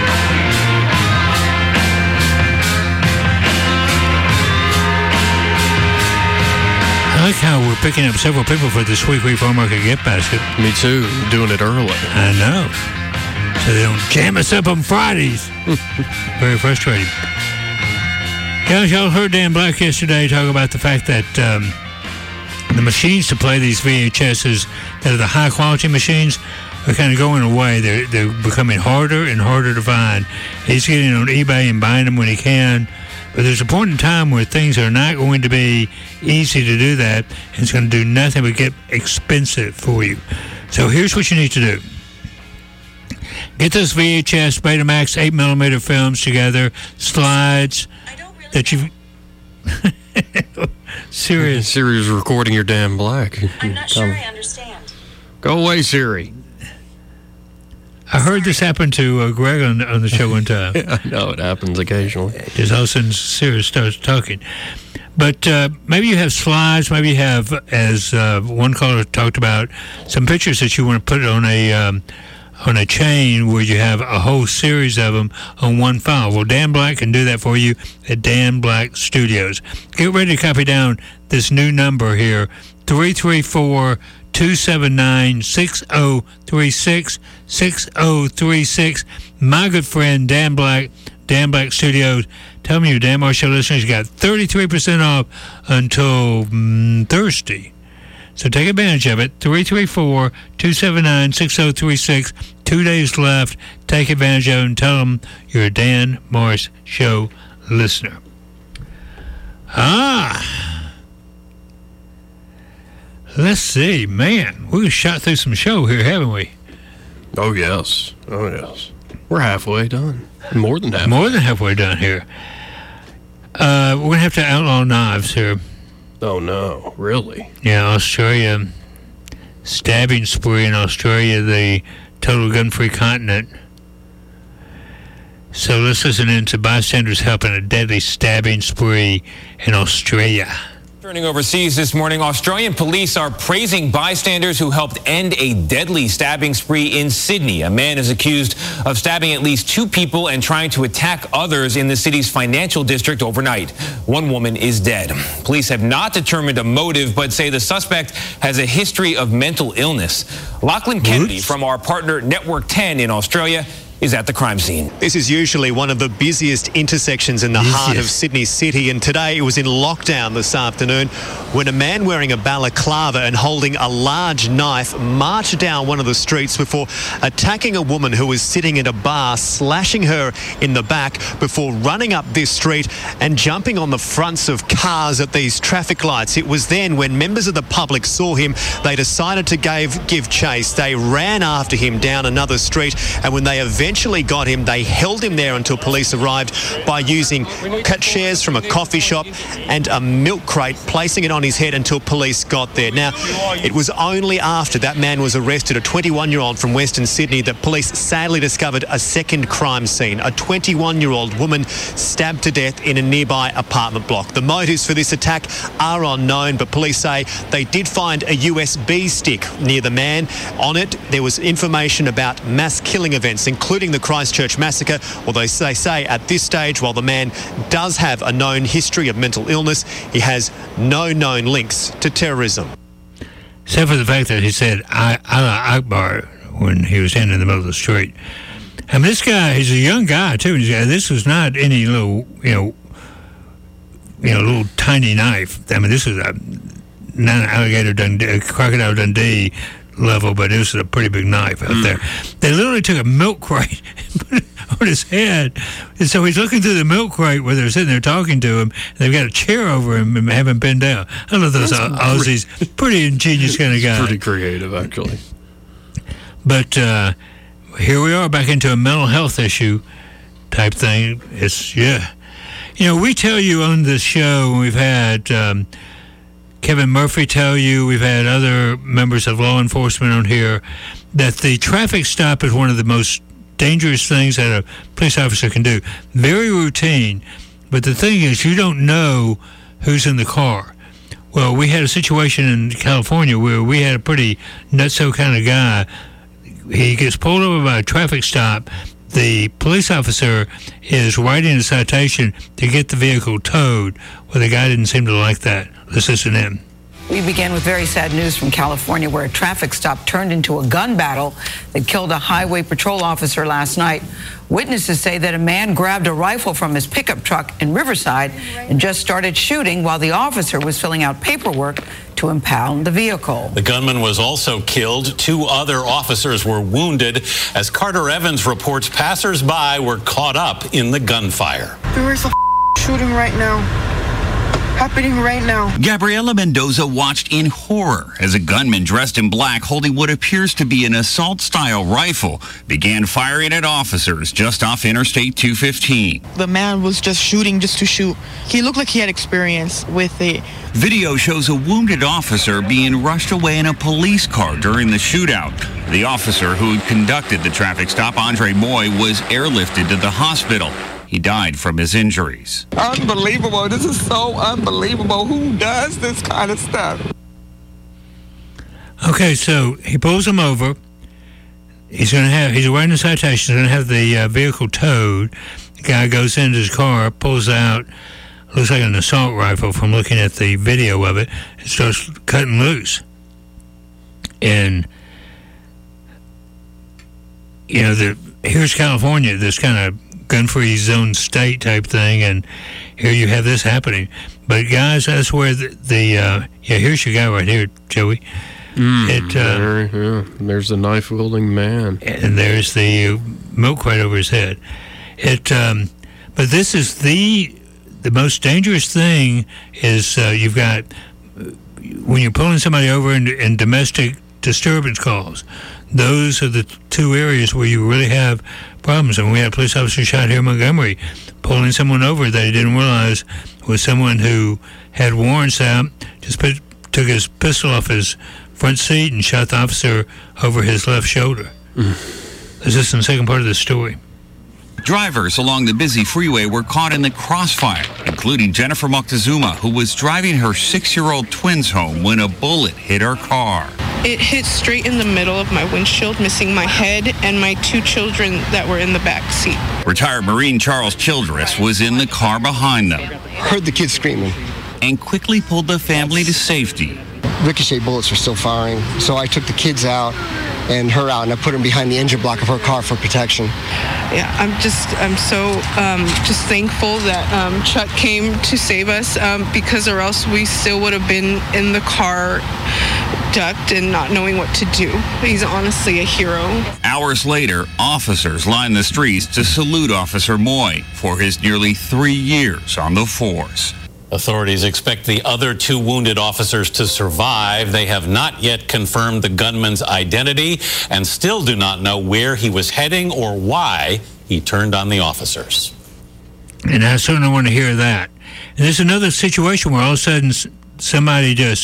I like how we're picking up several people for the Sweet Wheat Farm Market gift basket. Me too. Doing it early. I know. So they don't jam us up on Fridays. Very frustrating. Guys, y'all heard Dan Black yesterday talk about the fact that um, the machines to play these V H S's that are the high-quality machines are kind of going away. They're, they're becoming harder and harder to find. He's getting on eBay and buying them when he can. But there's a point in time where things are not going to be easy to do that, and it's going to do nothing but get expensive for you. So here's what you need to do. Get those V H S Betamax eight millimeter films together, slides that you've... Serious. Siri's recording your Dan Black. I'm not sure I understand. Go away, Siri. I heard this happen to uh, Greg on, on the show one time. Yeah, I know, it happens occasionally. Just all of a sudden, Siri starts talking. But uh, maybe you have slides, maybe you have, as uh, one caller talked about, some pictures that you want to put on a um, on a chain where you have a whole series of them on one file. Well, Dan Black can do that for you at Dan Black Studios. Get ready to copy down this new number here, three three four, two seven nine, six oh three six, six oh three six. My good friend Dan Black, Dan Black Studios. Tell me, your Dan Morris Show listeners, you got thirty-three percent off until mm, Thursday. So take advantage of it. three three four, two seven nine, six oh three six. Two days left. Take advantage of it and tell them you're a Dan Morris Show listener. Ah. Let's see. Man, we shot through some show here, haven't we? Oh, yes. Oh, yes. We're halfway done. More than halfway. More than halfway done here. Uh, we're going to have to outlaw knives here. Oh, no. Really? Yeah, Australia. Stabbing spree in Australia, the total gun-free continent. So let's listen in to bystanders helping a deadly stabbing spree in Australia. Turning overseas this morning, Australian police are praising bystanders who helped end a deadly stabbing spree in Sydney. A man is accused of stabbing at least two people and trying to attack others in the city's financial district overnight. One woman is dead. Police have not determined a motive, but say the suspect has a history of mental illness. Lachlan Kennedy from our partner Network ten in Australia is at the crime scene. This is usually one of the busiest intersections in the Yes, heart yes. of Sydney City, and today it was in lockdown this afternoon when a man wearing a balaclava and holding a large knife marched down one of the streets before attacking a woman who was sitting at a bar, slashing her in the back before running up this street and jumping on the fronts of cars at these traffic lights. It was then when members of the public saw him, they decided to give, give chase. They ran after him down another street, and when they eventually Eventually got him, they held him there until police arrived by using cut chairs from a coffee shop and a milk crate, placing it on his head until police got there. Now, it was only after that man was arrested, a twenty-one-year-old from Western Sydney, that police sadly discovered a second crime scene. A twenty-one-year-old woman stabbed to death in a nearby apartment block. The motives for this attack are unknown, but police say they did find a U S B stick near the man. On it, there was information about mass killing events, including the Christchurch massacre, although they say at this stage, while the man does have a known history of mental illness, he has no known links to terrorism. Except for the fact that he said I, Allah Akbar when he was standing in the middle of the street. I mean, this guy, he's a young guy, too. He's, this was not any little, you know, you know, little tiny knife. I mean, this is a not Alligator Dundee, Crocodile Dundee level, but it was a pretty big knife out mm. there. They literally took a milk crate and put it on his head. And so he's looking through the milk crate where they're sitting there talking to him. And they've got a chair over him and have him pinned down. I love those That's Aussies. Pretty, pretty ingenious kind of guy. Pretty creative, actually. But uh, here we are back into a mental health issue type thing. It's, yeah. You know, we tell you on this show, we've had um, Kevin Murphy tell you, we've had other members of law enforcement on here, that the traffic stop is one of the most dangerous things that a police officer can do. Very routine, but the thing is, you don't know who's in the car. Well, we had a situation in California where we had a pretty nutso kind of guy. He gets pulled over by a traffic stop. The police officer is writing a citation to get the vehicle towed. Well, the guy didn't seem to like that. Let's listen in. We began with very sad news from California, where a traffic stop turned into a gun battle that killed a highway patrol officer last night. Witnesses say that a man grabbed a rifle from his pickup truck in Riverside and just started shooting while the officer was filling out paperwork to impound the vehicle. The gunman was also killed. Two other officers were wounded. As Carter Evans reports, passers-by were caught up in the gunfire. There is a shooting right now. Happening right now. Gabriela Mendoza watched in horror as a gunman dressed in black holding what appears to be an assault-style rifle began firing at officers just off Interstate two fifteen. The man was just shooting just to shoot. He looked like he had experience with it. Video shows a wounded officer being rushed away in a police car during the shootout. The officer who had conducted the traffic stop, Andre Moy, was airlifted to the hospital. He died from his injuries. Unbelievable. This is so unbelievable. Who does this kind of stuff? Okay, so he pulls him over. He's going to have, he's writing a citation. He's going to have the uh, vehicle towed. The guy goes into his car, pulls out, looks like an assault rifle from looking at the video of it, and starts cutting loose. And, you know, the, here's California, this kind of gun-free zone state type thing, and here you have this happening. But guys, that's where the, the uh, yeah, here's your guy right here, Joey. Mm, it, uh, there, yeah. There's the knife-wielding man, and there's the milk crate over his head. It, um, but this is the the most dangerous thing. Is uh, you've got when you're pulling somebody over in, in domestic disturbance calls. Those are the two areas where you really have problems. And we had a police officer shot here in Montgomery pulling someone over that he didn't realize was someone who had warrants out, just put, took his pistol off his front seat and shot the officer over his left shoulder. Mm. This is the second part of the story. Drivers along the busy freeway were caught in the crossfire, including Jennifer Moctezuma, who was driving her six-year-old twins home when a bullet hit her car. It hit straight in the middle of my windshield, missing my head and my two children that were in the back seat. Retired Marine Charles Childress was in the car behind them. Heard the kids screaming. And quickly pulled the family to safety. Ricochet bullets were still firing, so I took the kids out and her out, and I put them behind the engine block of her car for protection. Yeah, I'm just, I'm so um, just thankful that um, Chuck came to save us, um, because or else we still would have been in the car, ducked and not knowing what to do. He's honestly a hero. Hours later, officers lined the streets to salute Officer Moy for his nearly three years on the force. Authorities expect the other two wounded officers to survive. They have not yet confirmed the gunman's identity and still do not know where he was heading or why he turned on the officers. And I certainly want to hear that. And there's another situation where all of a sudden somebody just,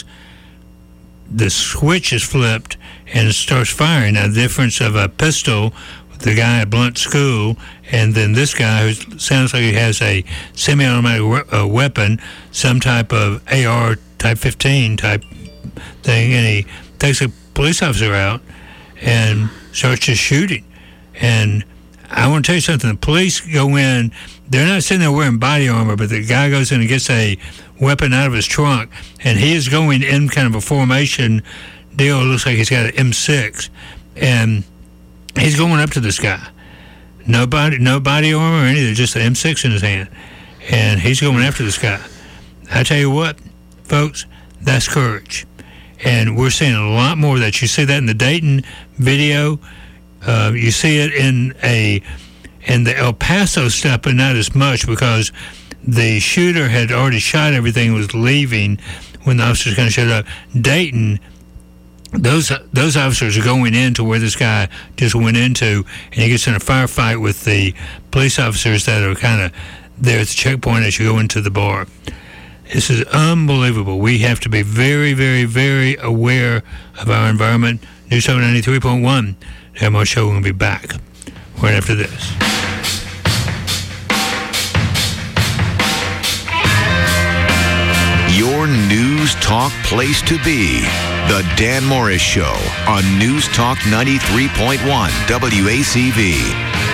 the switch is flipped and it starts firing. Now, the difference of a pistol, the guy at Blunt School, and then this guy who sounds like he has a semi-automatic we- uh, weapon, some type of A R type fifteen type thing, and he takes a police officer out and starts just shooting. And I want to tell you something. The police go in, they're not sitting there wearing body armor, but the guy goes in and gets a weapon out of his trunk, and he is going in kind of a formation deal. It looks like he's got an M six, and he's going up to this guy. No body, no body armor or anything, just an M six in his hand. And he's going after this guy. I tell you what, folks, That's courage. And we're seeing a lot more of that. You see that in the Dayton video. Uh, you see it in a in the El Paso stuff, but not as much because the shooter had already shot everything and was leaving when the officers kind of showed up. Dayton, those those officers are going into where this guy just went into, and he gets in a firefight with the police officers that are kind of there at the checkpoint as you go into the bar. This is unbelievable. We have to be very, very, very aware of our environment. News Talk ninety-three point one. The M R Show will be back right after this. Your News Talk place to be. The Dan Morris Show on News Talk ninety-three point one W A C V.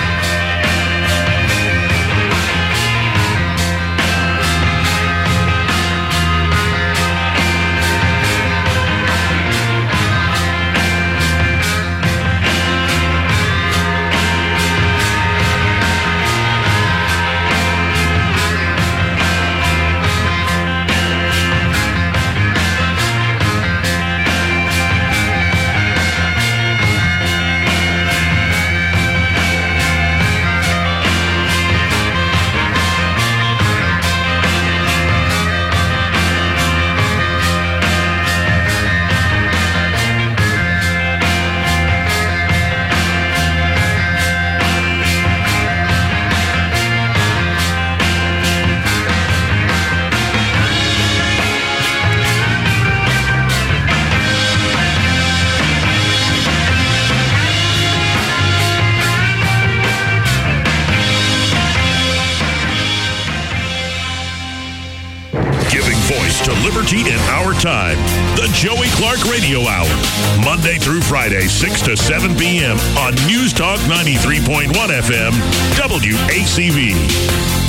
In our time, the Joey Clark Radio Hour, Monday through Friday, six to seven p.m. on News Talk ninety-three point one F M, W A C V.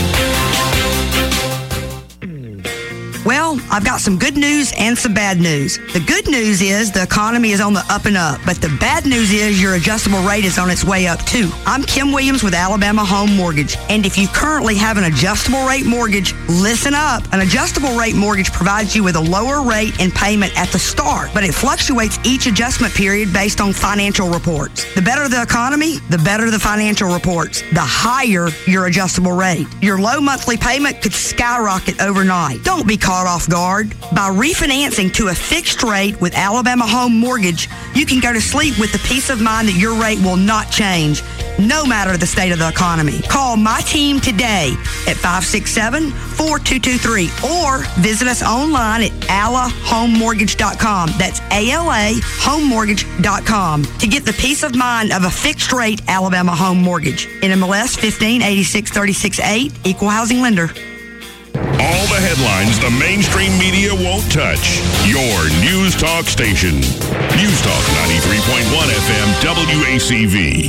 Well, I've got some good news and some bad news. The good news is the economy is on the up and up, but the bad news is your adjustable rate is on its way up too. I'm Kim Williams with Alabama Home Mortgage, and if you currently have an adjustable rate mortgage, listen up. An adjustable rate mortgage provides you with a lower rate and payment at the start, but it fluctuates each adjustment period based on financial reports. The better the economy, the better the financial reports, the higher your adjustable rate. Your low monthly payment could skyrocket overnight. Don't be caught off guard. By refinancing to a fixed rate with Alabama Home Mortgage, you can go to sleep with the peace of mind that your rate will not change, no matter the state of the economy. Call my team today at five six seven, four two two three or visit us online at ala home mortgage dot com. That's A L A home mortgage dot com to get the peace of mind of a fixed rate Alabama Home Mortgage. N M L S fifteen eighty-six thirty-six eight, Equal Housing Lender. All the headlines the mainstream media won't touch. Your News Talk station. News Talk ninety-three point one F M W A C V.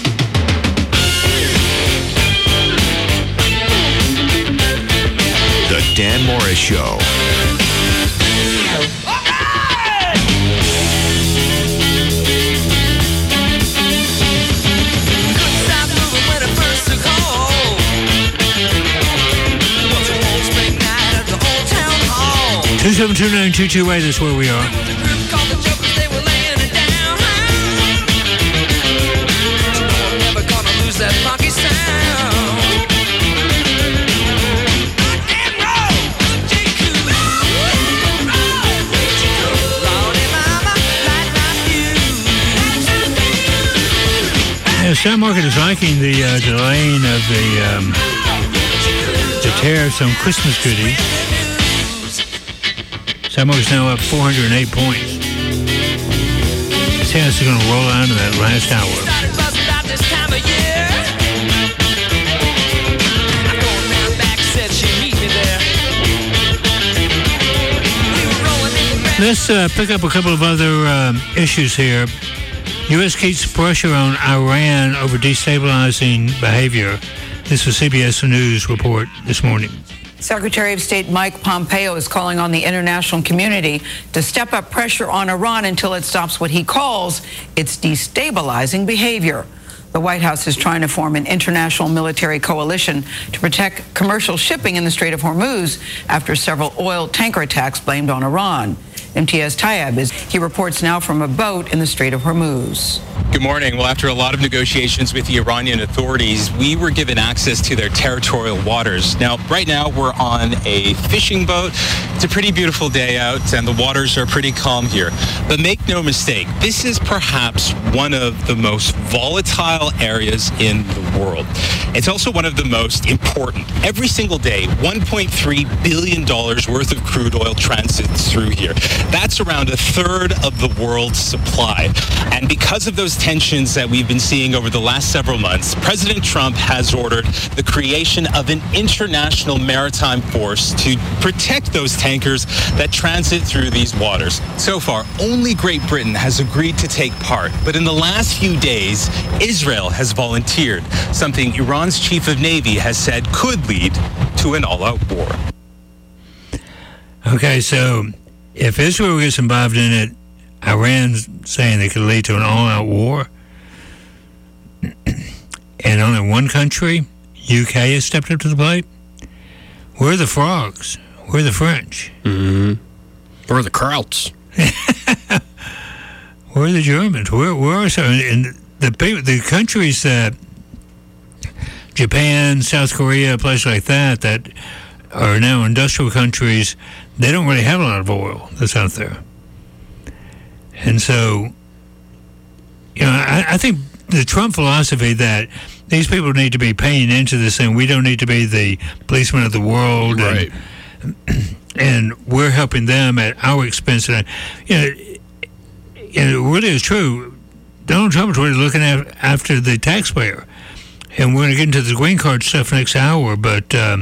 The Dan Morris Show. two seven two nine two two eight is where we are. Yeah, stock market is liking the uh, delaying of the um, the tariffs on Christmas goodies. Stock market's now up four hundred eight points. See how it's going to roll out in that last hour. Let's uh, pick up a couple of other um, issues here. U S keeps pressure on Iran over destabilizing behavior. This was C B S News report this morning. Secretary of State Mike Pompeo is calling on the international community to step up pressure on Iran until it stops what he calls its destabilizing behavior. The White House is trying to form an international military coalition to protect commercial shipping in the Strait of Hormuz after several oil tanker attacks blamed on Iran. M T S Tayeb is he reports now from a boat in the Strait of Hormuz. Good morning. Well, after a lot of negotiations with the Iranian authorities, we were given access to their territorial waters. Now, right now, we're on a fishing boat. It's a pretty beautiful day out, and the waters are pretty calm here. But make no mistake, this is perhaps one of the most volatile areas in the world. It's also one of the most important. Every single day, one point three billion dollars worth of crude oil transits through here. That's around a third of the world's supply. And because of those tensions that we've been seeing over the last several months, President Trump has ordered the creation of an international maritime force to protect those tankers that transit through these waters. So far, only Great Britain has agreed to take part. But in the last few days, Israel has volunteered, something Iran's chief of Navy has said could lead to an all-out war. Okay, so if Israel gets involved in it, Iran's saying it could lead to an all-out war. And only one country, U K, has stepped up to the plate. We're the frogs. We're the French. Mm-hmm. We're the Krauts. We're the Germans. We're, we're also, and the people, the countries that, Japan, South Korea, places like that, that are now industrial countries, they don't really have a lot of oil that's out there. And so, you know, I, I think the Trump philosophy that these people need to be paying into this thing, we don't need to be the policemen of the world, right? And, and we're helping them at our expense. And you know, and it really is true. Donald Trump is really looking at, after the taxpayer, and we're going to get into the green card stuff next hour, but. Um,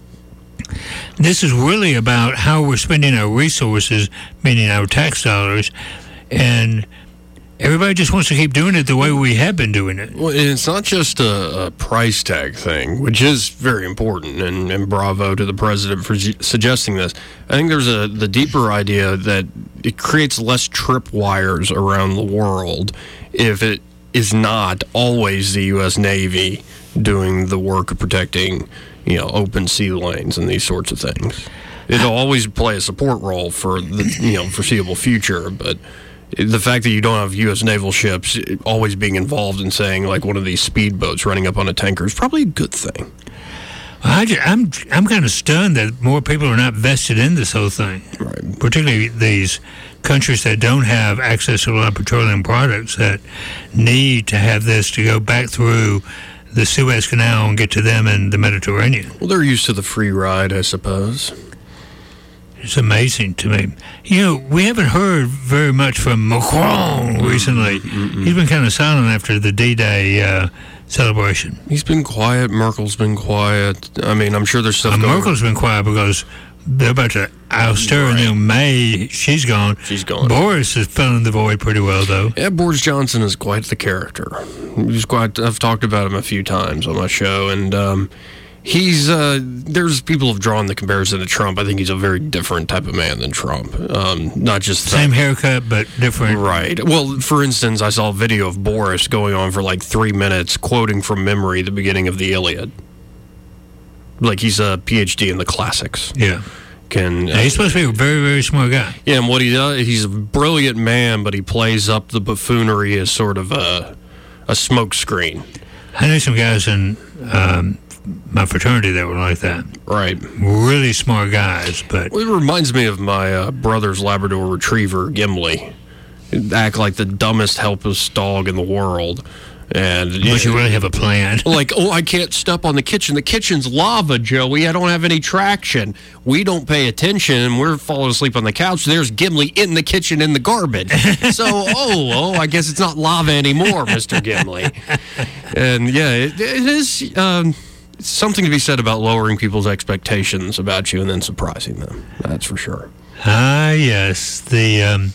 This is really about how we're spending our resources, meaning our tax dollars, and everybody just wants to keep doing it the way we have been doing it. Well, it's not just a, a price tag thing, which is very important, and, and bravo to the president for su- suggesting this. I think there's a the deeper idea that it creates less tripwires around the world if it is not always the U S Navy doing the work of protecting, you know, open sea lanes and these sorts of things. It'll always play a support role for the, you know, foreseeable future, but the fact that you don't have U S naval ships always being involved in saying, like, one of these speedboats running up on a tanker is probably a good thing. I just, I'm I'm kind of stunned that more people are not vested in this whole thing, right? Particularly these countries that don't have access to a lot of petroleum products that need to have this to go back through the Suez Canal and get to them in the Mediterranean. Well, they're used to the free ride, I suppose. It's amazing to me. You know, we haven't heard very much from Macron recently. Mm-mm. He's been kind of silent after the D-Day uh, celebration. He's been quiet. Merkel's been quiet. I mean, I'm sure there's stuff uh, going on. Merkel's been quiet because they're about to oust her, right. And then May, she's gone. She's gone. Boris is filling the void pretty well, though. Yeah, Boris Johnson is quite the character. He's quite. I've talked about him a few times on my show, and um, he's. Uh, there's people have drawn the comparison to Trump. I think he's a very different type of man than Trump. Um, not just same that, haircut, but different. Right. Well, for instance, I saw a video of Boris going on for like three minutes, quoting from memory the beginning of the Iliad. Like he's a P H D in the classics. Yeah. Can, uh, yeah, he's supposed to be a very, very smart guy. Yeah, and what he does, he's a brilliant man, but he plays up the buffoonery as sort of a, a smoke screen. I know some guys in um, my fraternity that were like that. Right. Really smart guys, but... Well, it reminds me of my uh, brother's Labrador Retriever, Gimli. He'd act like the dumbest, helpless dog in the world. And but you really have a plan. Like, oh, I can't step on the kitchen. The kitchen's lava, Joey. I don't have any traction. We don't pay attention. We're falling asleep on the couch. There's Gimli in the kitchen in the garbage. So, oh, oh, I guess it's not lava anymore, Mister Gimli. And yeah, it, it is um, something to be said about lowering people's expectations about you and then surprising them. That's for sure. Ah, yes. The um,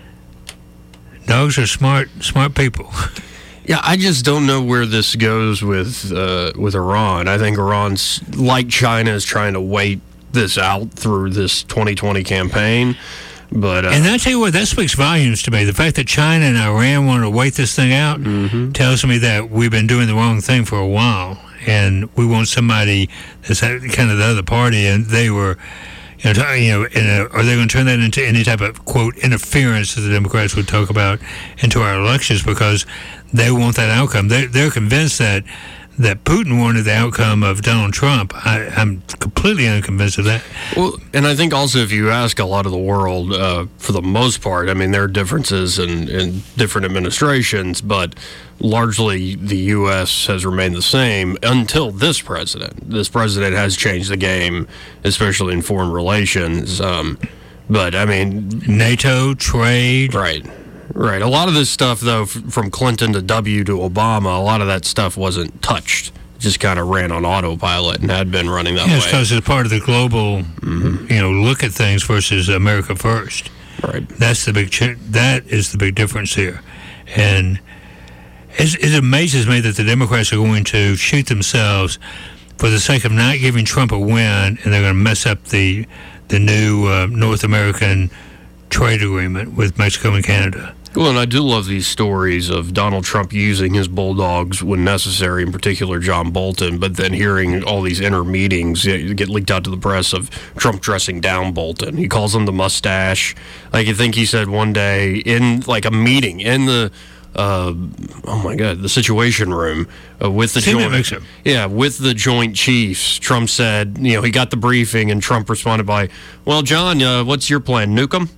dogs are smart, smart people. Yeah, I just don't know where this goes with uh, with Iran. I think Iran's, like China, is trying to wait this out through this twenty twenty campaign. But uh, and I tell you what, that speaks volumes to me. The fact that China and Iran want to wait this thing out mm-hmm. tells me that we've been doing the wrong thing for a while, and we want somebody that's kind of the other party, and they were. You know, you know, in a, are they going to turn that into any type of, quote, interference that the Democrats would talk about into our elections because they want that outcome? They're, they're convinced that that Putin wanted the outcome of Donald Trump. I, I'm completely unconvinced of that. Well, and I think also if you ask a lot of the world, uh, for the most part, I mean, there are differences in, in different administrations, but largely the U S has remained the same until this president. This president has changed the game, especially in foreign relations. Um, but, I mean... NATO, trade... Right. Right. A lot of this stuff, though, f- from Clinton to W to Obama, a lot of that stuff wasn't touched. It just kind of ran on autopilot and had been running that yeah, way. It's because it's part of the global, mm-hmm. you know, look at things versus America first. Right. That's the big. Ch- that is the big difference here, and it's, it amazes me that the Democrats are going to shoot themselves for the sake of not giving Trump a win, and they're going to mess up the the new uh, North American trade agreement with Mexico and Canada. Well, and I do love these stories of Donald Trump using his bulldogs when necessary, in particular John Bolton, but then hearing all these inner meetings get leaked out to the press of Trump dressing down Bolton. He calls him the mustache. Like, I think he said one day in, like, a meeting in the, uh, oh, my God, the Situation Room uh, with the joint, yeah, with the Joint Chiefs, Trump said, you know, he got the briefing, and Trump responded by, well, John, uh, what's your plan, nuke him?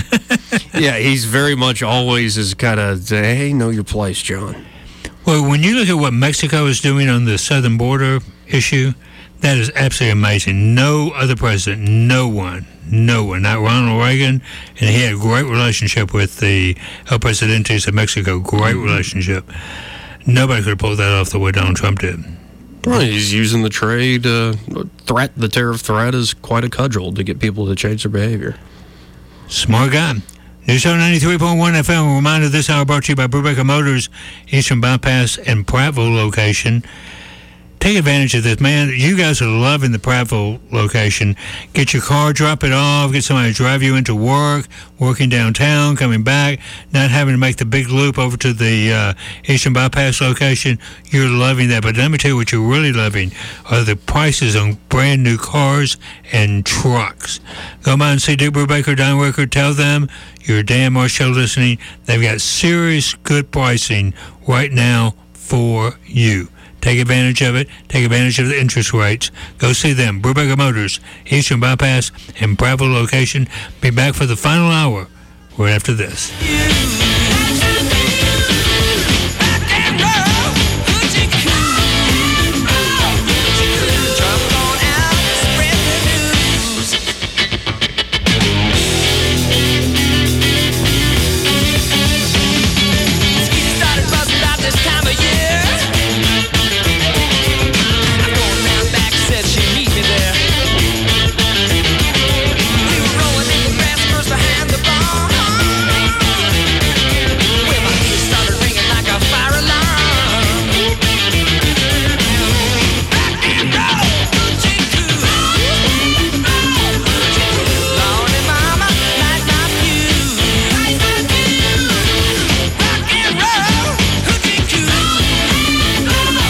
Yeah, he's very much always is kind of, hey, know your place, John. Well, when you look at what Mexico is doing on the southern border issue, that is absolutely amazing. No other president, no one, no one, not Ronald Reagan, and he had a great relationship with the El Presidentes of Mexico, great mm-hmm. relationship. Nobody could have pulled that off the way Donald Trump did. Well, he's using the trade uh, threat, the tariff threat is quite a cudgel to get people to change their behavior. Smart guy. News Talk ninety-three point one F M. A reminder this hour brought to you by Brubaker Motors, Eastern Bypass and Prattville location. Take advantage of this, man. You guys are loving the Prattville location. Get your car, drop it off, get somebody to drive you into work, working downtown, coming back, not having to make the big loop over to the uh, Eastern Bypass location. You're loving that. But let me tell you what you're really loving are the prices on brand new cars and trucks. Go by and see Dick Brubaker, Don Ricker. Tell them you're a Dan Moore Show listening. They've got serious good pricing right now for you. Take advantage of it. Take advantage of the interest rates. Go see them. Brubaker Motors, Eastern Bypass, and Prattville location. Be back for the final hour right after this.